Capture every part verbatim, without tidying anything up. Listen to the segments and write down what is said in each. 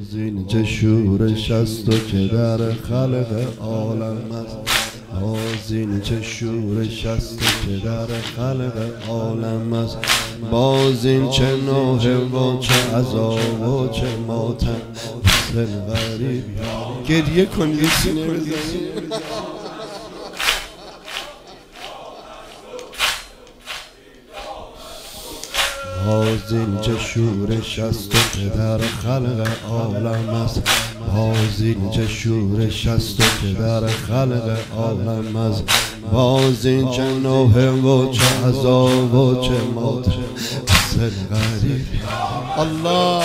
زین چه شورش است و که در خلق عالم است. بازین چه شورش است و که در خلق عالم است. بازین چه نوحه و چه عذاب و چه ماتم. دل غریب گریه کن یه سینه بزنی. بازین چه شورش است و که در خلق عالم است. بازین چه شورش است و که در خلق عالم است. بازین چه نوحه و چه عذاب و چه ماتم. دل غریب الله.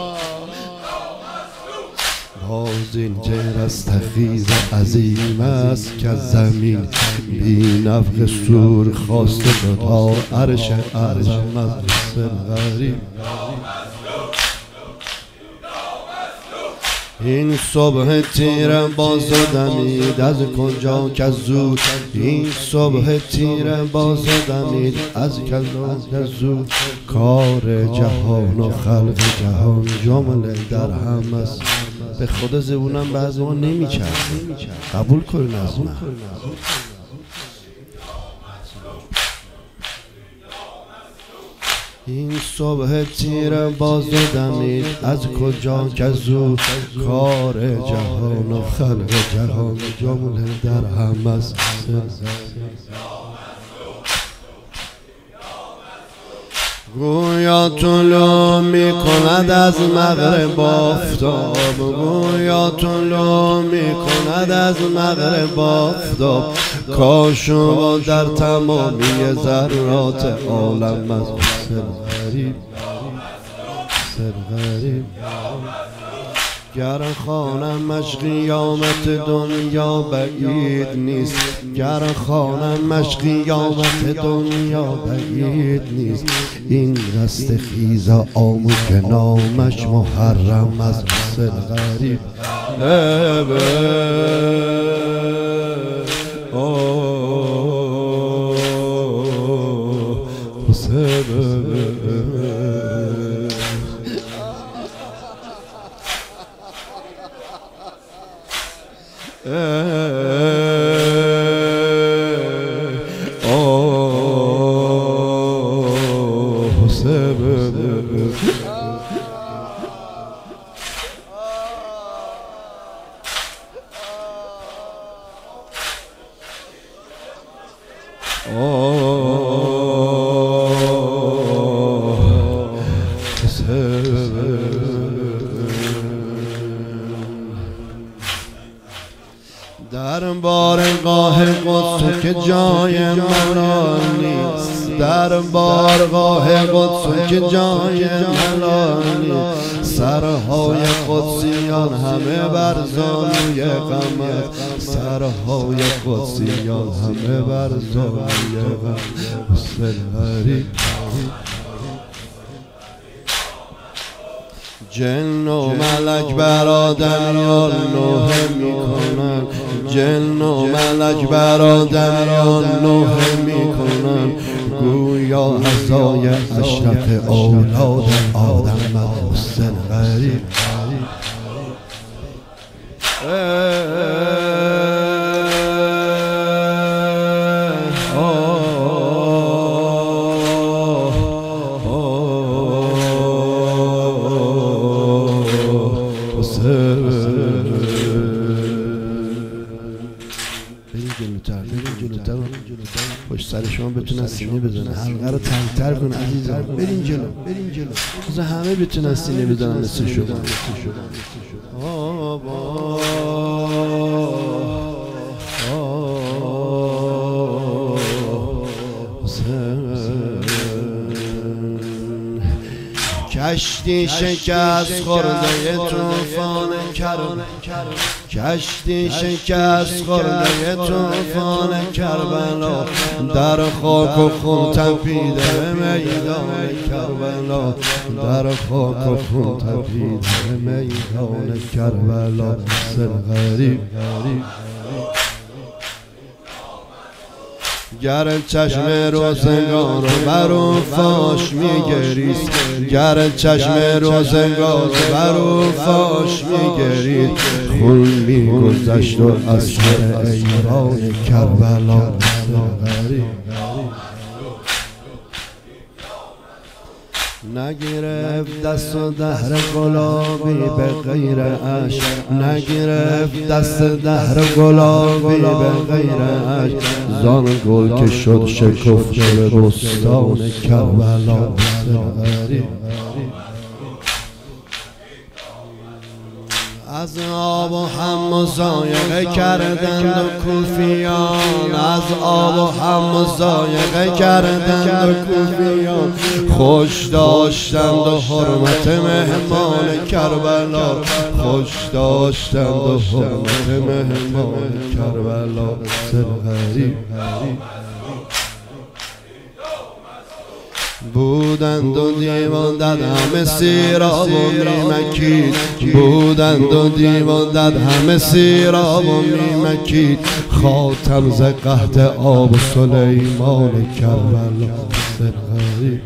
بازین چه رستخیز عظیم است که زمین بی نفخ سور خواسته تا عرش اعظم است. دل غریب این صبح تیره باز دمید از کجا که زود. این صبح تیره باز دمید از کجا که زود. کار جهان و خلق جهان جمله در هم است. به خدا زبونم بعضی ما نمیچرخه. قبول کنین از من. این صبح تیره باز دمید از کجا که زود. کار جهان و خلق جهان جمله در هم است. گویا طلوع می کند از مغرب آفتاب. گویا طلوع می کند از مغرب آفتاب. کاشو در تمامی ذرات عالم است. سر غریب سر غریب گر خانمش قیامت دنیا بعید نیست. گر خانمش قیامت دنیا بعید نیست. این رست خیز آمو که نامش محرم است. سر غریب در بارگاه قدس که جای ملال نیست. در بارگاه قدس که جای ملال نیست. سرهای قدسیان همه بر زانوی غم است. سرهای قدسیان همه بر زانوی غم است. غریب جن و ملک برادریان نوحه می کنن. جن و ملک برادریان نوحه می کنن. گویا عزای اشرف اولاد آدم است. غریب پشت سر شما بتونن سینه بزنن. حلقه رو تنگ‌تر کن عزیزم. بریم جلو بریم جلو. بذار همه بتونن سینه بزنن مثل شما. آبا کشتی شکست خورده طوفان کربلا. کشتی شکست خورده طوفان کربلا. در خاک و خون تپیده به میدان کربلا. در خاک و خون تپیده به میدان کربلا. سر غریب گر چشم روزگار بر او فاش میگریست، گر چشم روزگار بر او فاش میگرید، خون میگذشت و از سر ایران کربلا نگرفت دست و دهر گلابی به غیر عشق، نگرفت دست دهر گلابی به غیر عشق، زان گل که شد شکفته به بستان کربلا. از آب و هم مضایقه کردند و کوفیان، از آب و هم مضایقه کردند و کوفیان، خوش داشتند و حرمت مهمان کربلا، خوش داشتند و حرمت مهمان کربلا. سرغری بودند و دیوان دد همه سیراب و میمکید، بودند و دیوان دد همه سیراب و میمکید، خاتم ز قحط آب سلیمان کربلا. سرغری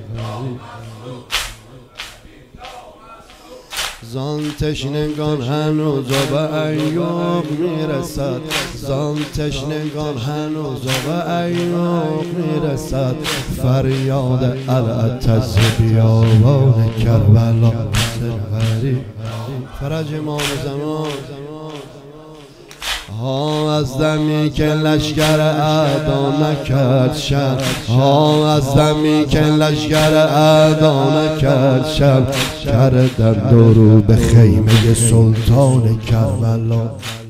زان تشنگان هنوز به ایوب میرسد، زان تشنگان هنوز به ایوب میرسد، فریاد العتز بیابان کربلا. سرغری فرج امام زمان ها از دمی که لشکر اعدا نکرد شب، ها از دمی که لشکر اعدا نکرد شب، کردند رو به خیمه سلطان کربلا.